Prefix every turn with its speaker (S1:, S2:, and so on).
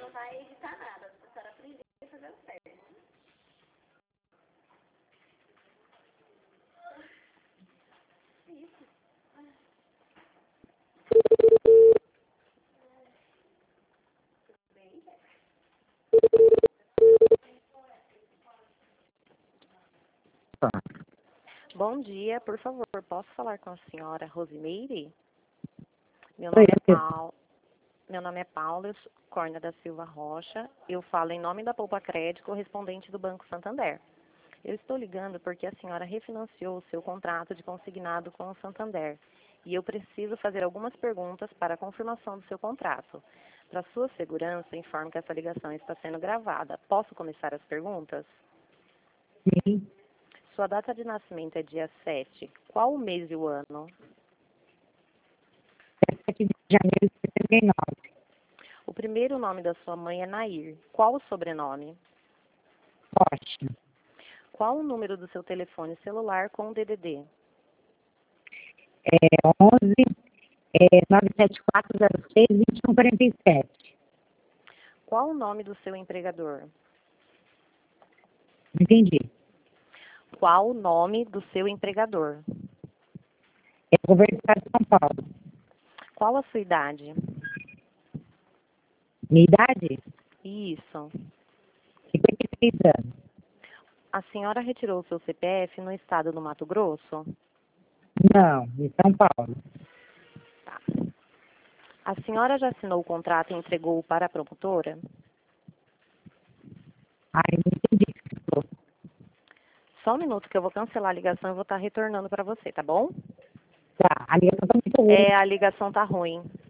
S1: não vai editar nada. A senhora aprender a fazer certo. Isso. Tudo bem?
S2: Bom dia, por favor, posso falar com a senhora Rosimeire? Meu
S3: Oi,
S2: nome é Paulo. Meu nome é Paula Corna da Silva Rocha. Eu falo em nome da Poupa Crédito, correspondente do Banco Santander. Eu estou ligando porque a senhora refinanciou o seu contrato de consignado com o Santander. E eu preciso fazer algumas perguntas para a confirmação do seu contrato. Para sua segurança, informo que essa ligação está sendo gravada. Posso começar as perguntas?
S3: Sim.
S2: Sua data de nascimento é dia 7. Qual o mês e o ano?
S3: 7 de janeiro de 79.
S2: O primeiro nome da sua mãe é Nair. Qual o sobrenome?
S3: Rocha.
S2: Qual o número do seu telefone celular com o DDD?
S3: 11 97406 2147.
S2: Qual o nome do seu empregador?
S3: Entendi.
S2: Qual o nome do seu empregador?
S3: É o governo do Estado de São Paulo.
S2: Qual a sua idade?
S3: Minha idade?
S2: Isso.
S3: 56 anos.
S2: A senhora retirou o seu CPF no estado do Mato Grosso?
S3: Não, em São Paulo.
S2: Tá. A senhora já assinou o contrato e entregou-o para a promotora?
S3: Ai, não entendi o que você falou.
S2: Só um minuto que eu vou cancelar a ligação e vou estar retornando para você, tá bom?
S3: Tá, a ligação tá muito ruim.
S2: A ligação tá ruim.